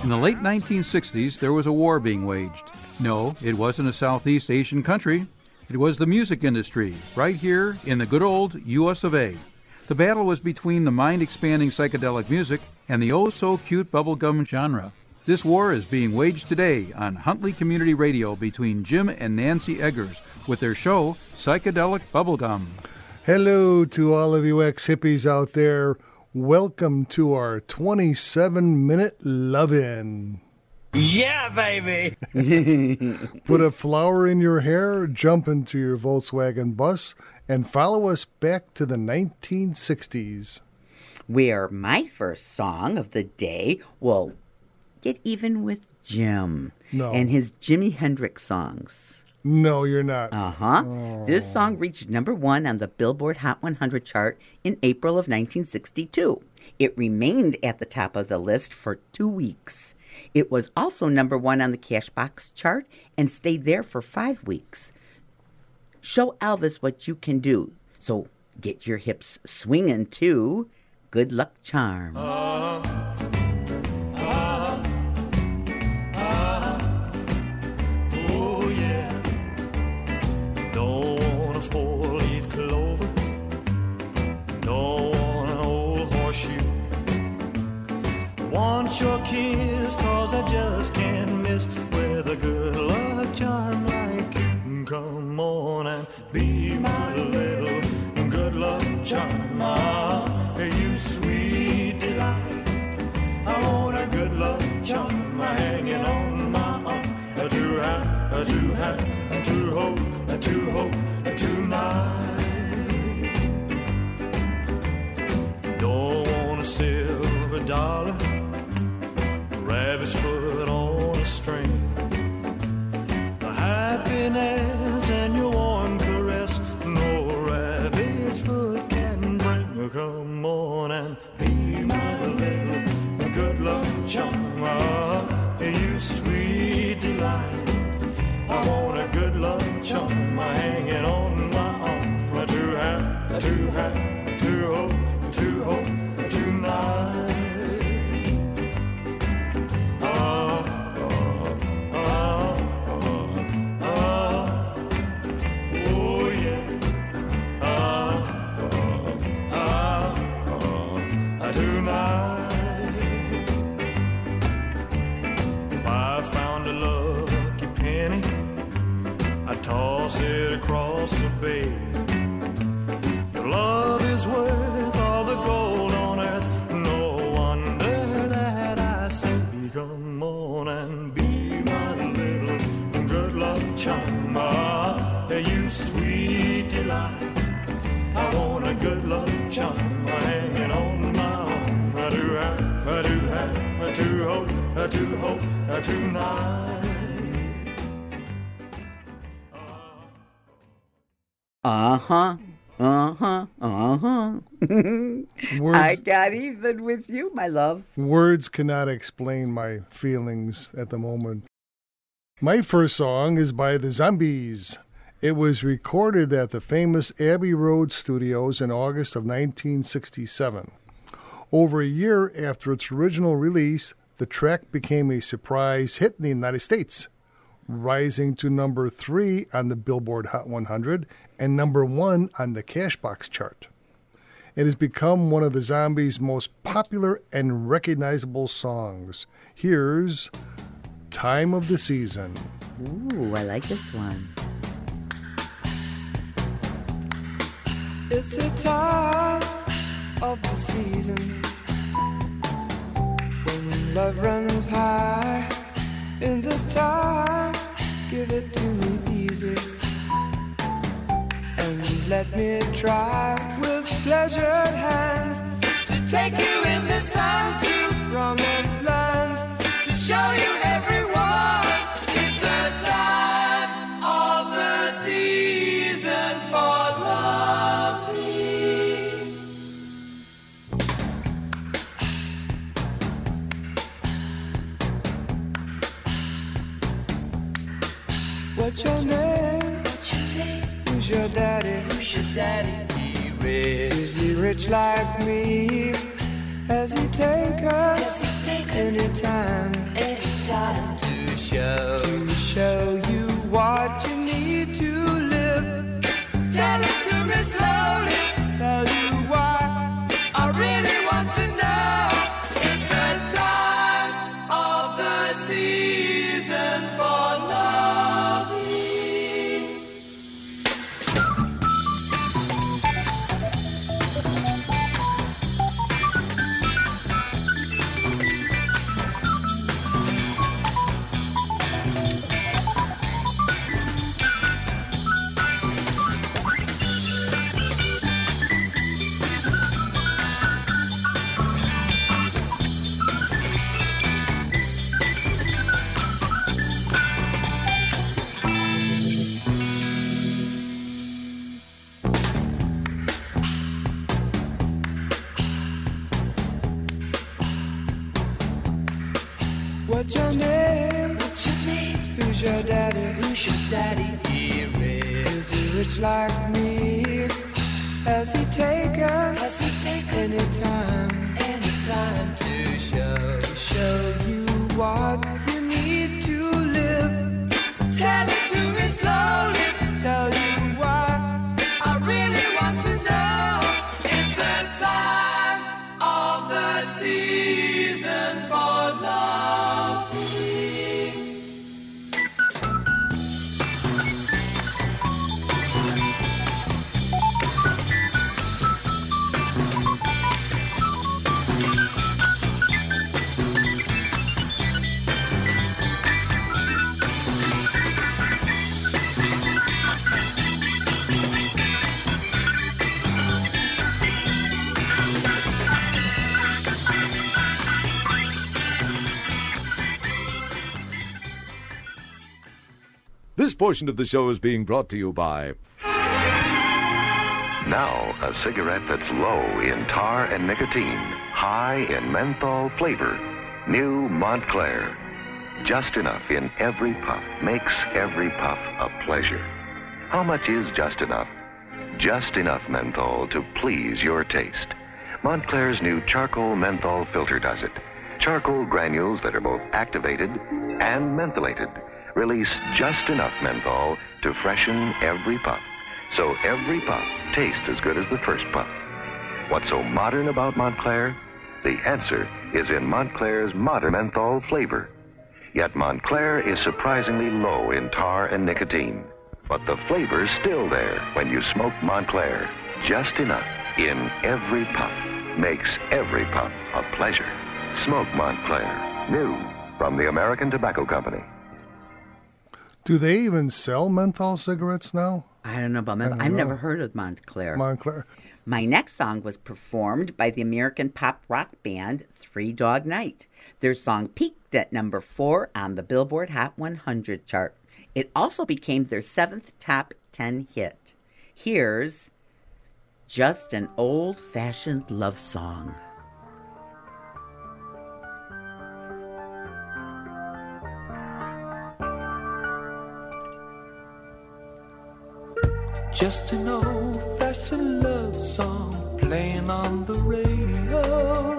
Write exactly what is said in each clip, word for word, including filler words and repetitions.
In the late nineteen sixties, there was a war being waged. No, it wasn't a Southeast Asian country. It was the music industry, right here in the good old U S of A. The battle was between the mind-expanding psychedelic music and the oh-so-cute bubblegum genre. This war is being waged today on Huntley Community Radio between Jim and Nancy Eggers with their show, Psychedelic Bubblegum. Hello to all of you ex-hippies out there. Welcome to our twenty-seven minute love-in. Yeah, baby! Put a flower in your hair, jump into your Volkswagen bus, and follow us back to the nineteen sixties. Where my first song of the day will get even with Jim No. and his Jimi Hendrix songs. No, you're not. Uh-huh. Oh. This song reached number one on the Billboard Hot one hundred chart in April of nineteen sixty-two. It remained at the top of the list for two weeks. It was also number one on the Cashbox chart and stayed there for five weeks. Show Elvis what you can do. So get your hips swinging to Good Luck Charm. Uh, uh, uh, oh yeah. Don't want a four-leaf clover. Don't want an old horseshoe. Want your kiss, cause I just can't miss with a good luck charm like you. Come on and be my little good luck charm. Ah, you sweet delight. I want a good luck charm hanging on my arm. To have, to have, to hope, to hope tonight. Don't want a silver dollar, rabbit's foot on a string. The happiness and your warm caress, no rabbit's foot can bring. Come on and be my little good luck charm. Ah, you sweet delight. I want a good luck charm hanging on my arm. To have, to have, to hope, to hope tonight. Toss it across the bay. Your love is worth all the gold on earth. No wonder that I say, come on and be my little good luck charm. Ah, you sweet delight. I want a good luck charm hanging on my arm. I do have, I do have, I do hope, I do hope tonight. Uh-huh, uh-huh, uh-huh. Words, I got even with you, my love. words cannot explain my feelings at the moment. My first song is by the Zombies. It was recorded at the famous Abbey Road Studios in August of nineteen sixty-seven. Over a year after its original release, the track became a surprise hit in the United States, rising to number three on the Billboard Hot one hundred and number one on the Cashbox chart. It has become one of the Zombies' most popular and recognizable songs. Here's Time of the Season. Ooh, I like this one. It's the time of the season when love runs high. In this time, give it to me easy and let me try with pleasured hands to take you in the sun to promised lands, to show you everyone. It's the time of the season for loving. What's your name? What's your name? Who's your daddy? Who's your daddy? He rich. Is he rich like me? Has he take us? Has he take anytime? time to show, to show you what you need to live. Tell it to me slowly, tell you why I really want to know. It's the time of the season for loving. What's your name? What's your name? Who's your daddy? Who's your daddy? He is. Is he rich like me? Has he taken? Has he taken any time? Any time to show, show you what you need to live? Tell it to me slowly. Tell you why I really want to know. It's the time of the season for love. This portion of the show is being brought to you by... Now, a cigarette that's low in tar and nicotine, high in menthol flavor. New Montclair. Just enough in every puff makes every puff a pleasure. How much is just enough? Just enough menthol to please your taste. Montclair's new charcoal menthol filter does it. Charcoal granules that are both activated and mentholated release just enough menthol to freshen every puff, so every puff tastes as good as the first puff. What's so modern about Montclair? The answer is in Montclair's modern menthol flavor. Yet Montclair is surprisingly low in tar and nicotine. But the flavor's still there when you smoke Montclair. Just enough in every puff makes every puff a pleasure. Smoke Montclair. New from the American Tobacco Company. Do they even sell menthol cigarettes now? I don't know about menthol. I've know. never heard of Montclair. Montclair. My next song was performed by the American pop rock band Three Dog Night. Their song peaked at number four on the Billboard Hot one hundred chart. It also became their seventh top ten hit. Here's Just an Old-Fashioned Love Song. Just an old-fashioned love song playing on the radio,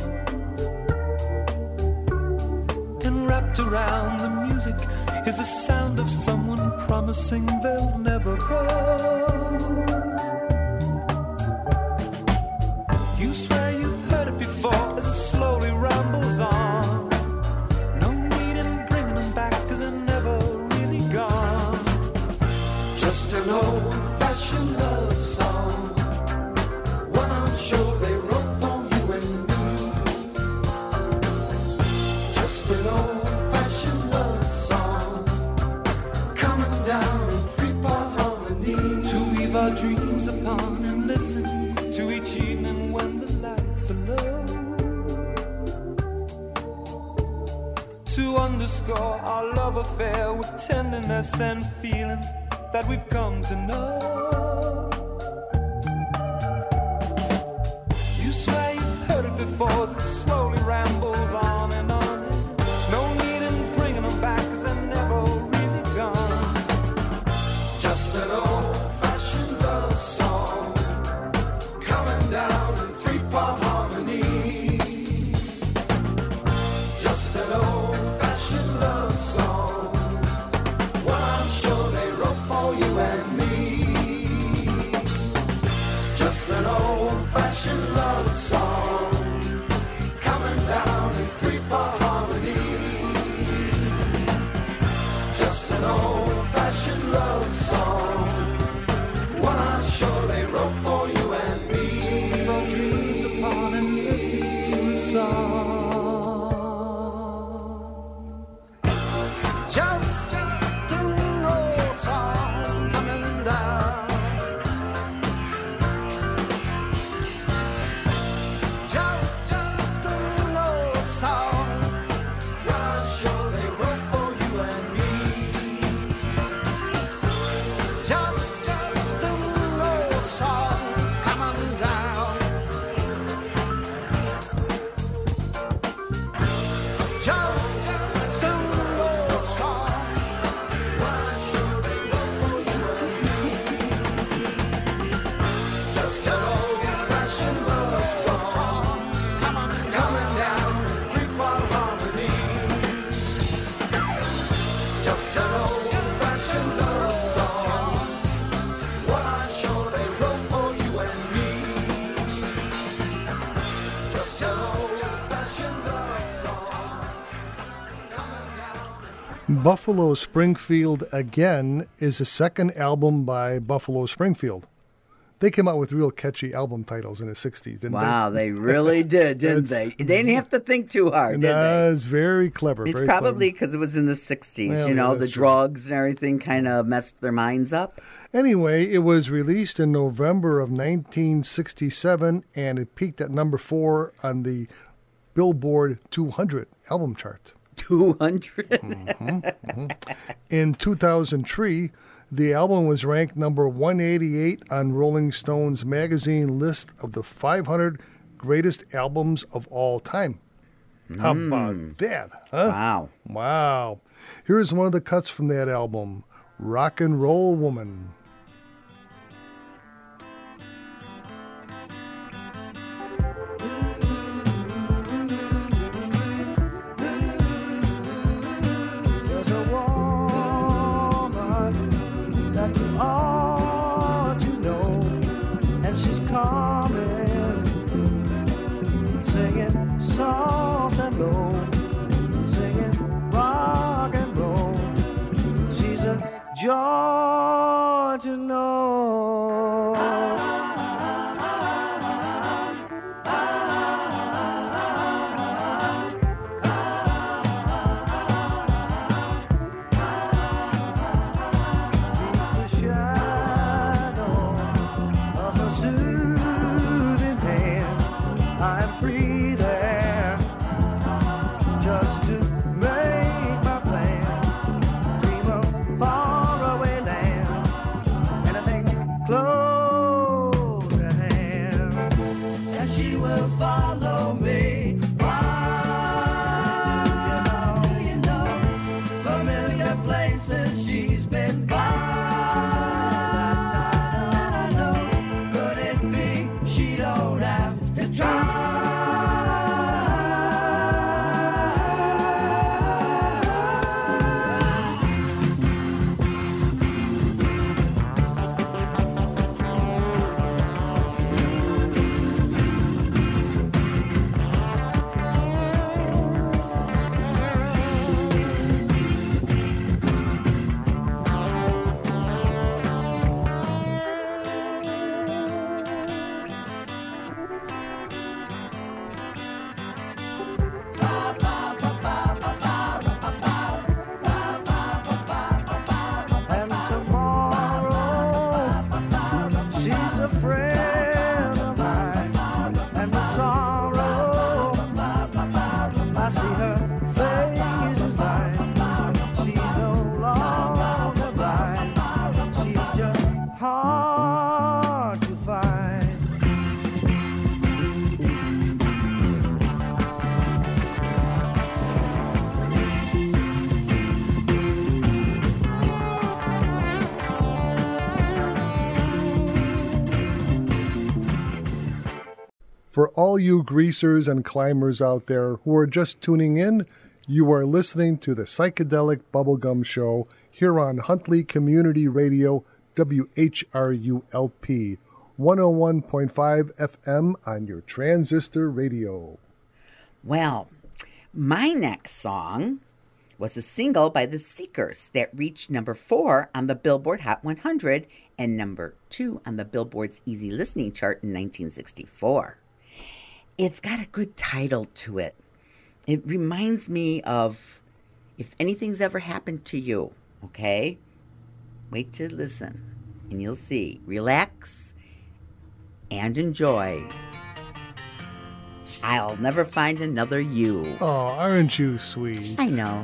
and wrapped around the music is the sound of someone promising they'll never go. You swear you've heard it before as it slowly rambles on. No need in bringing them back 'cause they're never really gone. Just an old-fashioned love song, one I'm sure they wrote for you and me. Just an old-fashioned love song, coming down in three-part harmony, to weave our dreams upon and listen to each evening when the lights are low, to underscore our love affair with tenderness and feeling that we've come to know. You swear you've heard it before as it slowly rambles on and on. And no need in bringing them back 'cause they're never really gone. Just an old-fashioned love song, coming down in three-part harmony. Just an old-fashioned song. Just an old song coming down. Just, just an old song. Well, I'm sure they wrote for you and me. Just, just an old song coming down. Just an old song. Well, I'm sure they wrote for you and me. Just an old-fashioned love song coming, coming down, three-part harmony. Just an old-fashioned love song. What I'm sure they wrote for you and me. Just an old-fashioned love song. Coming down. Buffalo Springfield Again is the second album by Buffalo Springfield. They came out with real catchy album titles in the sixties, didn't Wow, they really did, didn't they? That's- They didn't have to think too they? hard, did No, they? it's very clever. It's very probably clever. because it was in the sixties, Well, you know, yeah, the that's true. drugs and everything kind of messed their minds up. Anyway, it was released in November of nineteen sixty-seven, and it peaked at number four on the Billboard two hundred album chart. two hundred. In two thousand three, the album was ranked number one eighty-eight on Rolling Stone's magazine list of the five hundred greatest albums of all time. How about that, huh? Wow. Wow. Here's one of the cuts from that album, Rock and Roll Woman. There's a woman that you ought to know, and she's coming, singing soft and low, singing rock and roll. She's a joy to know. The shadow of a soothing hand, I'm free there, just to make my plans, dream of faraway land, anything close at hand, and she will follow me. Why? Do you know familiar places she's been by? I know, could it be she don't have to try? And tomorrow she's a friend of mine, and with sorrow I see her face is mine. She's no longer blind, she's just hard to find. For all you greasers and climbers out there who are just tuning in, you are listening to the Psychedelic Bubblegum Show here on Huntley Community Radio, W H R U L P, one oh one point five F M on your transistor radio. Well, my next song was a single by The Seekers that reached number four on the Billboard Hot one hundred and number two on the Billboard's Easy Listening chart in nineteen sixty-four. It's got a good title to it. It reminds me of If Anything's Ever Happened to You, okay? Wait to listen, and you'll see. Relax and enjoy. I'll never find another you. Oh, aren't you sweet? I know.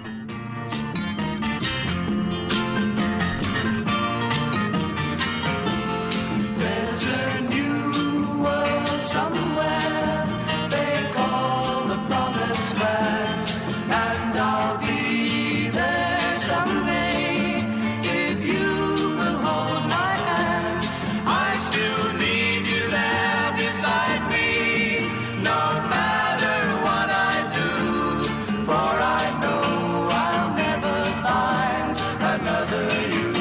There's a new world somewhere they call the promised land, and I'll be there someday if you will hold my hand. I still need you there beside me, no matter what I do, for I know I'll never find another you.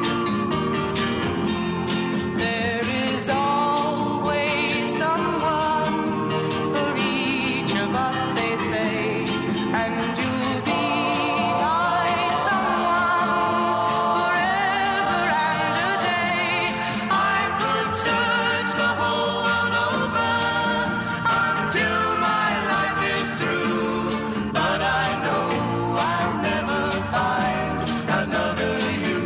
There is always someone for each of us, they say, and you'll be my someone forever and a day. I could search the whole world over until my life is through, but I know I'll never find another you.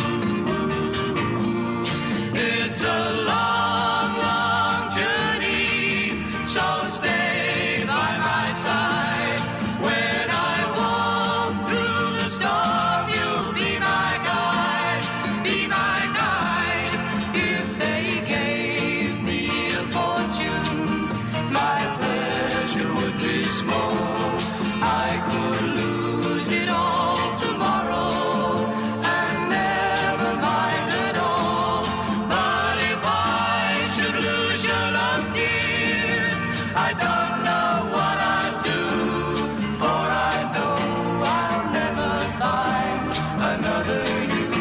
It's a long, long journey, so stay by my side. When I walk through the storm, you'll be my guide, be my guide. If they gave me a fortune, my pleasure would be small. I could lose it all tomorrow and never mind at all. But if I should lose your love, dear, I don't know what I'd do, for I know I'll never find another you.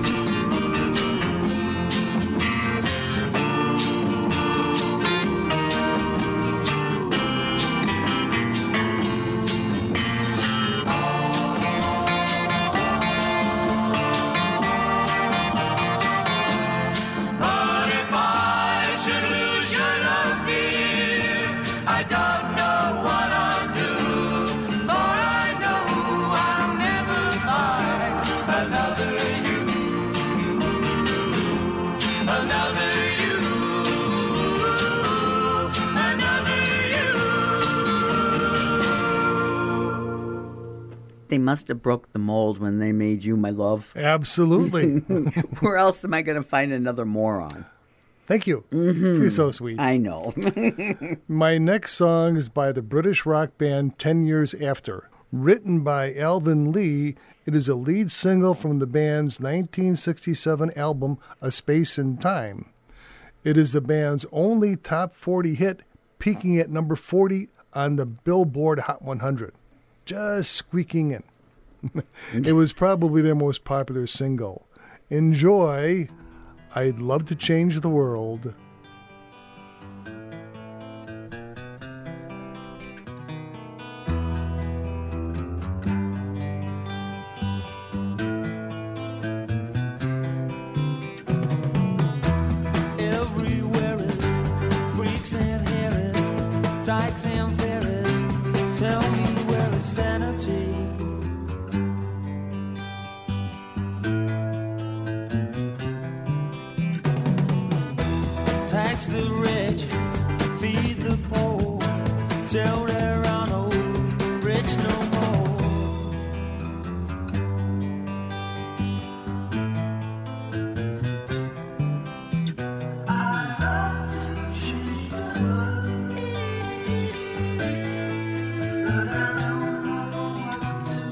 But if I should lose your love, dear, I don't know what I'll do, for I know I'll never find another you, another you, another you. They must have broke the mold when they made you, my love. Absolutely. Where else am I going to find another moron? Thank you. You're so sweet. I know. My next song is by the British rock band Ten Years After. Written by Alvin Lee, it is a lead single from the band's nineteen sixty-seven album, A Space in Time. It is the band's only top forty hit, peaking at number forty on the Billboard Hot one hundred. Just squeaking in. It was probably their most popular single. Enjoy I'd Love to Change the World. Everywhere is freaks and harris, dykes and ferries. Tell me where is sanity? Tax the rich, feed the poor, till there are no rich no more. I love to change the world, but I don't know what to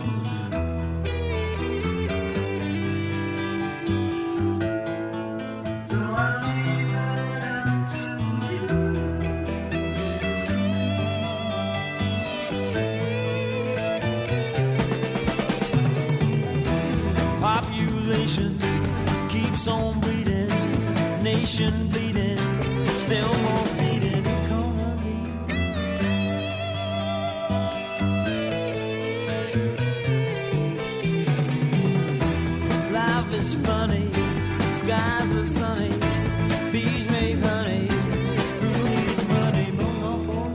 do. So I leave it up to you. Population keeps on breeding, nation bleeding, still more bleeding economy. Life is funny, skies are sunny, bees make honey, who needs money? No, no, no.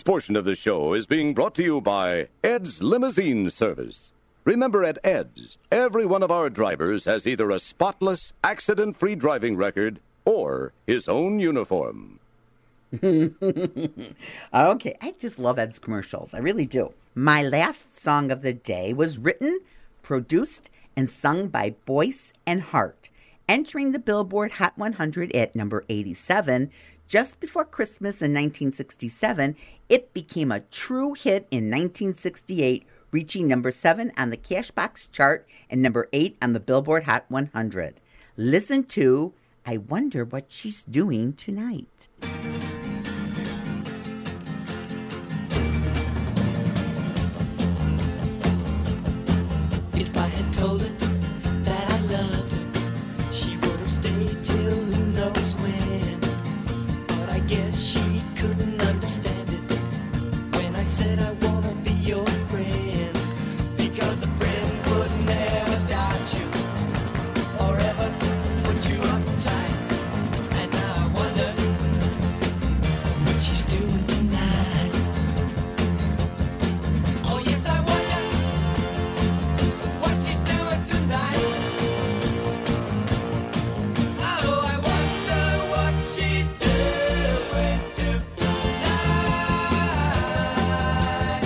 This portion of the show is being brought to you by Ed's Limousine Service. Remember, at Ed's, every one of our drivers has either a spotless, accident-free driving record or his own uniform. Okay, I just love Ed's commercials. I really do. My last song of the day was written, produced, and sung by Boyce and Hart, entering the Billboard Hot one hundred at number eighty-seven. Just before Christmas in nineteen sixty-seven, it became a true hit in nineteen sixty-eight, reaching number seven on the Cashbox chart and number eight on the Billboard Hot one hundred. Listen to I Wonder What She's Doing Tonight. If I had told her that I loved her, she would have stayed till who knows when. But I guess she couldn't understand it when I said I want to be your friend. Because a friend would never doubt you or ever put you uptight. And now I wonder what she's doing tonight. Oh yes, I wonder what she's doing tonight. Oh, I wonder what she's doing tonight.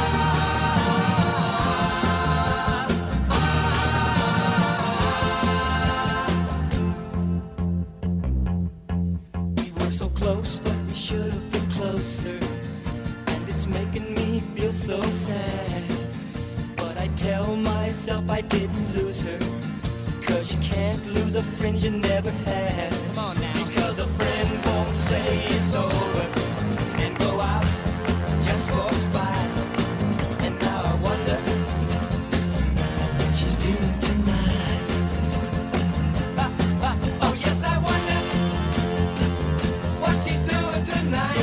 We were so close, but we should have been closer. And it's making me feel so sad. But I tell myself I didn't lose her. Cause you can't lose a friend you never had. Come on now. Because a friend won't say it's over and go out just for spite. And now I wonder what she's doing tonight. Ah, ah, oh yes, I wonder what she's doing tonight.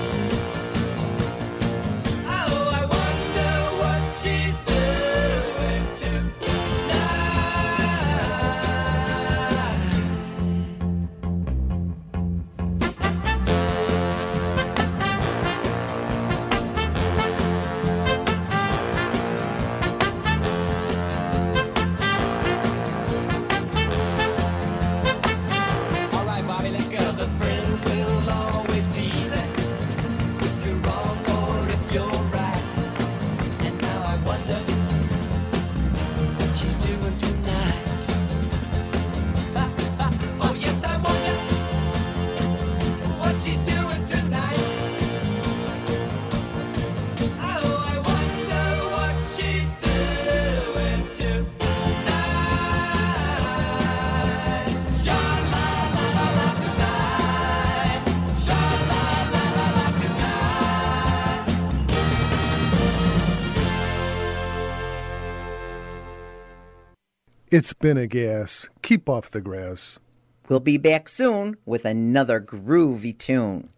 Oh, I wonder what she's doing All right, Bobby, let's go. 'Cause a friend will always be there if you're wrong or if you're right. And now I wonder what she's doing tonight. Ah, ah, oh yes, I wonder what she's doing tonight. Oh, I wonder what she's doing tonight. Sha la la la la tonight. Sha la la la la tonight. It's been a gas. Keep off the grass. We'll be back soon with another groovy tune.